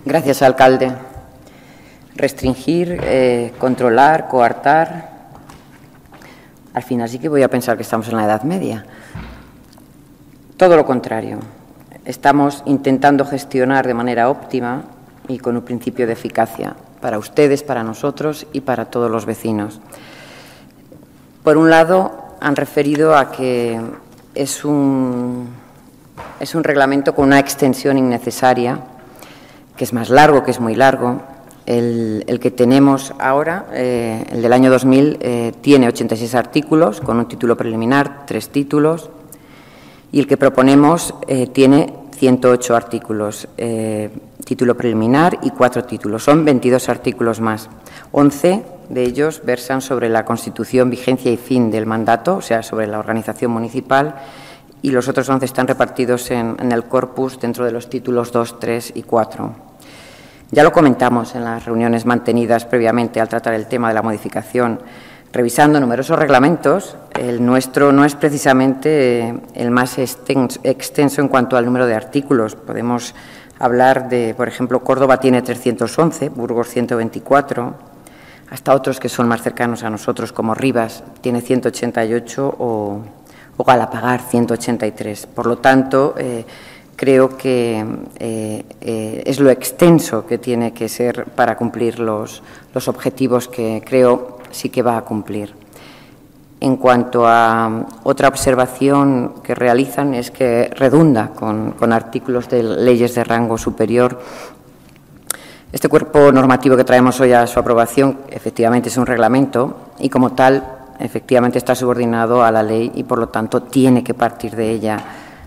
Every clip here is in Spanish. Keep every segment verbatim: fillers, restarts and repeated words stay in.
Gracias, alcalde. Restringir, eh, controlar, coartar. Al final sí que voy a pensar que estamos en la Edad Media. Todo lo contrario. Estamos intentando gestionar de manera óptima y con un principio de eficacia para ustedes, para nosotros y para todos los vecinos. Por un lado, han referido a que es un, es un reglamento con una extensión innecesaria, que es más largo, que es muy largo. El, el que tenemos ahora, eh, el del año dos mil, eh, tiene ochenta y seis artículos, con un título preliminar, tres títulos, y el que proponemos eh, tiene ciento ocho artículos, eh, título preliminar y cuatro títulos. Son veintidós artículos más. once de ellos versan sobre la constitución, vigencia y fin del mandato, o sea, sobre la organización municipal, y los otros once están repartidos en, en el corpus dentro de los títulos dos, tres y cuatro. Ya lo comentamos en las reuniones mantenidas previamente al tratar el tema de la modificación. Revisando numerosos reglamentos, el nuestro no es precisamente el más extenso en cuanto al número de artículos. Podemos hablar de, por ejemplo, Córdoba tiene trescientos once, Burgos ciento veinticuatro, hasta otros que son más cercanos a nosotros, como Rivas, tiene ciento ochenta y ocho o, o Galapagar, ciento ochenta y tres. Por lo tanto, eh, creo que eh, eh, es lo extenso que tiene que ser para cumplir los, los objetivos que creo sí que va a cumplir. En cuanto a otra observación que realizan es que redunda con, con artículos de leyes de rango superior. Este cuerpo normativo que traemos hoy a su aprobación efectivamente es un reglamento y como tal efectivamente está subordinado a la ley y por lo tanto tiene que partir de ella.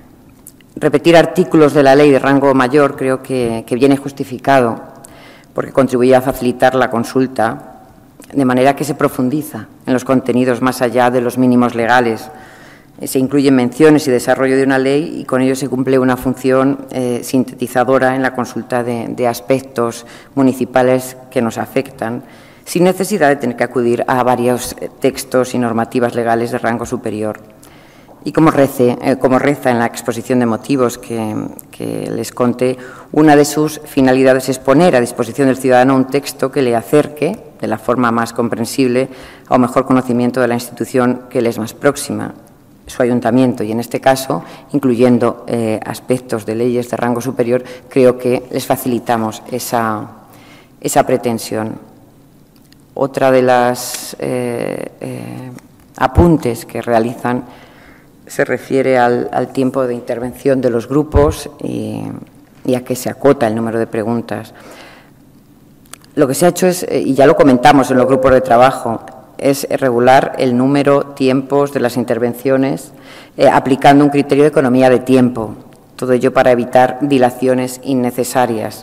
Repetir artículos de la ley de rango mayor creo que, que viene justificado porque contribuye a facilitar la consulta de manera que se profundiza en los contenidos más allá de los mínimos legales. Se incluyen menciones y desarrollo de una ley y con ello se cumple una función eh, sintetizadora en la consulta de, de aspectos municipales que nos afectan, sin necesidad de tener que acudir a varios textos y normativas legales de rango superior. Y como, rece, eh, como reza en la exposición de motivos que, que les conté, una de sus finalidades es poner a disposición del ciudadano un texto que le acerque, de la forma más comprensible, a un mejor conocimiento de la institución que le es más próxima, su ayuntamiento, y en este caso, incluyendo eh, aspectos de leyes de rango superior, creo que les facilitamos esa, esa pretensión. Otra de las eh, eh, apuntes que realizan se refiere al, al tiempo de intervención de los grupos y, y a que se acota el número de preguntas. Lo que se ha hecho es, y ya lo comentamos en los grupos de trabajo, es regular el número, tiempos de las intervenciones, eh, aplicando un criterio de economía de tiempo. Todo ello para evitar dilaciones innecesarias.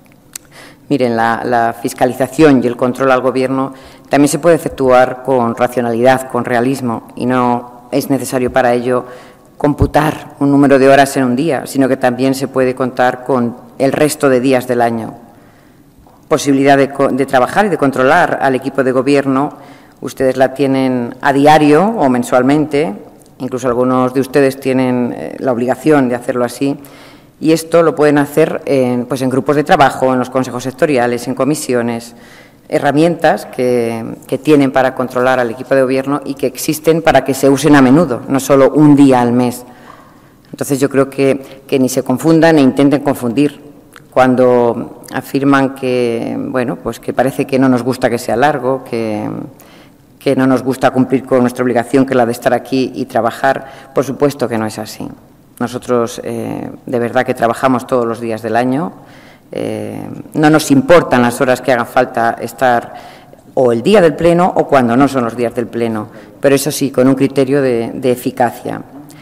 Miren, la, la fiscalización y el control al Gobierno también se puede efectuar con racionalidad, con realismo, y no es necesario para ello computar un número de horas en un día, sino que también se puede contar con el resto de días del año. Posibilidad de, de trabajar y de controlar al equipo de Gobierno, ustedes la tienen a diario o mensualmente, incluso algunos de ustedes tienen eh, la obligación de hacerlo así, y esto lo pueden hacer en, pues en grupos de trabajo, en los consejos sectoriales, en comisiones, herramientas que, que tienen para controlar al equipo de Gobierno y que existen para que se usen a menudo, no solo un día al mes. Entonces, yo creo que, que ni se confundan ni intenten confundir cuando afirman que, bueno, pues que parece que no nos gusta que sea largo, que, que no nos gusta cumplir con nuestra obligación, que es la de estar aquí y trabajar. Por supuesto que no es así. Nosotros, eh, de verdad, que trabajamos todos los días del año. Eh, no nos importan las horas que haga falta estar o el día del Pleno o cuando no son los días del Pleno, pero eso sí, con un criterio de, de eficacia.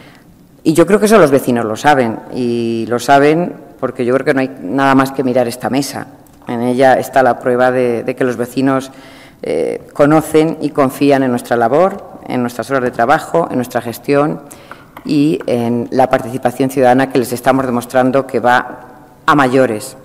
Y yo creo que eso los vecinos lo saben, y lo saben porque yo creo que no hay nada más que mirar esta mesa. En ella está la prueba de, de que los vecinos eh, conocen y confían en nuestra labor, en nuestras horas de trabajo, en nuestra gestión y en la participación ciudadana que les estamos demostrando que va a mayores.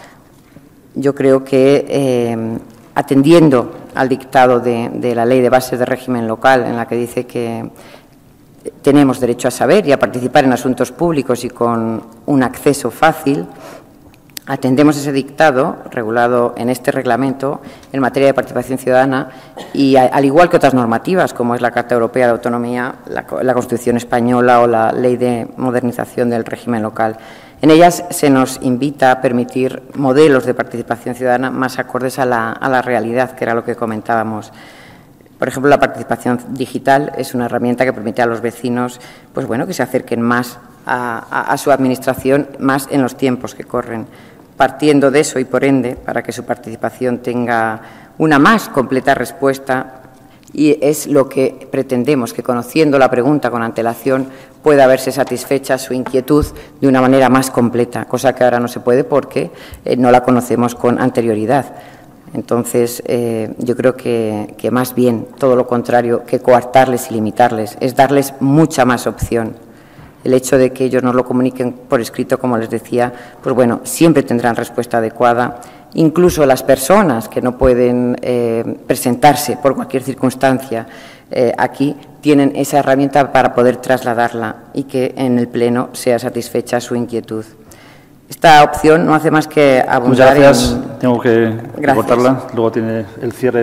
Yo creo que, eh, atendiendo al dictado de, de la Ley de Bases de Régimen Local, en la que dice que tenemos derecho a saber y a participar en asuntos públicos y con un acceso fácil, Atendemos ese dictado regulado en este reglamento en materia de participación ciudadana y, a, al igual que otras normativas, como es la Carta Europea de Autonomía, la, la Constitución Española o la Ley de Modernización del Régimen Local. En ellas se nos invita a permitir modelos de participación ciudadana más acordes a la, a la realidad, que era lo que comentábamos. Por ejemplo, la participación digital es una herramienta que permite a los vecinos, pues bueno, que se acerquen más a, a, a su administración, más en los tiempos que corren. Partiendo de eso y, por ende, para que su participación tenga una más completa respuesta, y es lo que pretendemos, que conociendo la pregunta con antelación pueda verse satisfecha su inquietud de una manera más completa, cosa que ahora no se puede porque eh, no la conocemos con anterioridad. Entonces, eh, yo creo que, que más bien todo lo contrario que coartarles y limitarles, es darles mucha más opción. El hecho de que ellos nos lo comuniquen por escrito, como les decía, pues bueno, siempre tendrán respuesta adecuada. Incluso las personas que no pueden eh, presentarse por cualquier circunstancia eh, aquí tienen esa herramienta para poder trasladarla y que en el Pleno sea satisfecha su inquietud. Esta opción no hace más que abundar. Muchas gracias. En... Tengo que Gracias. cortarla. Luego tiene el cierre.